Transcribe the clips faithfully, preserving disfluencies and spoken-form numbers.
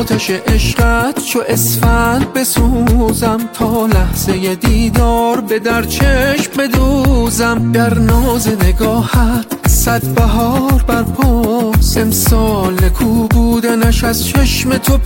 آتش عشقت چو اسفند بسوزم، تا لحظه دیدار به در چشم بدوزم. در ناز نگاهت صد بهار برپاست، امسال نکو بودنش از چشم تو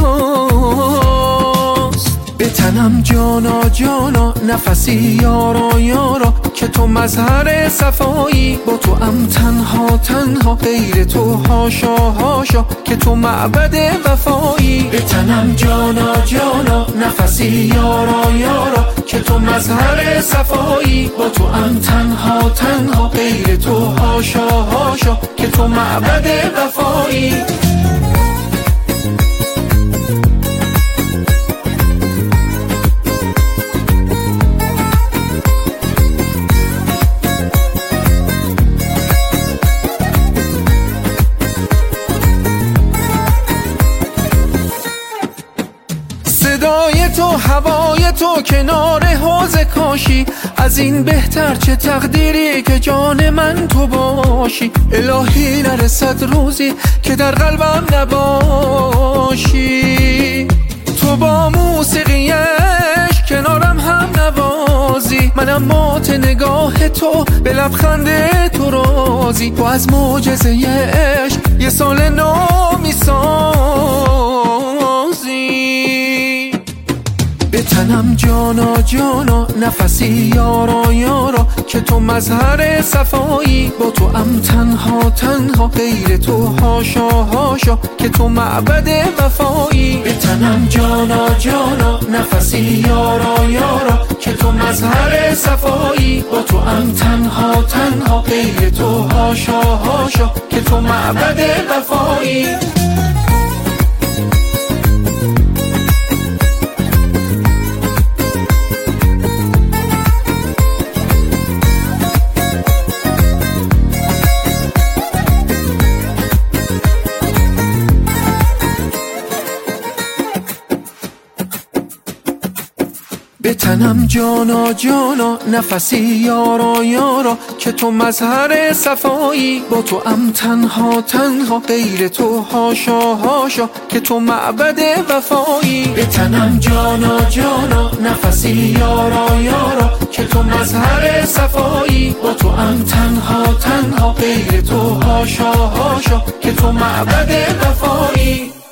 پیداست. به تنم جانا جانا نفسی یارا یارا، که تو مظهر صفایی با تو ام تنها تنها، غیر تو هاشا هاشا که تو معبد وفایی. به تنم جانا جانا نفسی یارا یارا، که تو مظهر صفایی با تو ام تنها تنها، غیر تو هاشا هاشا که تو معبد وفایی. صدای تو هوای تو کنار حوض کاشی، از این بهتر چه تقدیری که جان من تو باشی. الهی نرسد روزی که در قلبم نباشی، تو با موسیقیش کنارم هم نوازی. منم مات نگاه تو به لبخند تو رازی، تو از معجزه عشق یه سال نو میسازی. به تنم جانا جانا نفسی یارا یارا، که تو مظهر صفایی با تو ام تنها تنها، غیر تو هاشا هاشا که تو معبد وفایی. به تنم جانا جانا نفسی یارا یارا، که تو مظهر صفایی با تو ام تنها تنها، غیر تو هاشا هاشا که تو معبد وفایی. به تنم جانا جانا نفسی یارا یارا، که تو مظهر صفایی با تو ام تنها تنها، غیر تو هاشا هاشا که تو معبد وفایی. به تنم جانا جانا نفسی یارا یارا، که تو مظهر صفایی با تو ام تنها تنها، غیر تو هاشا هاشا که تو معبد وفایی.